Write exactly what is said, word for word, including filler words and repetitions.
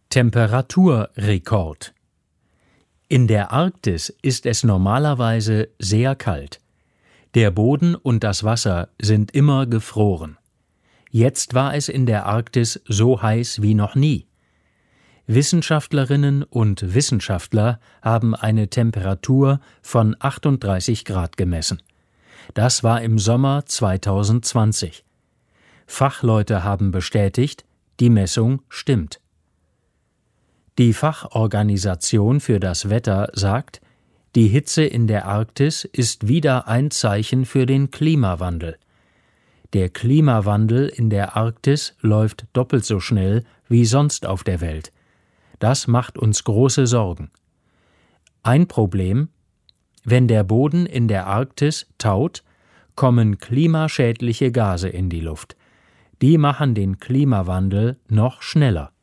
Temperaturrekord. In der Arktis ist es normalerweise sehr kalt. Der Boden und das Wasser sind immer gefroren. Jetzt war es in der Arktis so heiß wie noch nie. Wissenschaftlerinnen und Wissenschaftler haben eine Temperatur von achtunddreißig Grad gemessen. Das war im Sommer zweitausendzwanzig. Fachleute haben bestätigt, die Messung stimmt. Die Fachorganisation für das Wetter sagt, die Hitze in der Arktis ist wieder ein Zeichen für den Klimawandel. Der Klimawandel in der Arktis läuft doppelt so schnell wie sonst auf der Welt. Das macht uns große Sorgen. Ein Problem: Wenn der Boden in der Arktis taut, kommen klimaschädliche Gase in die Luft. Die machen den Klimawandel noch schneller.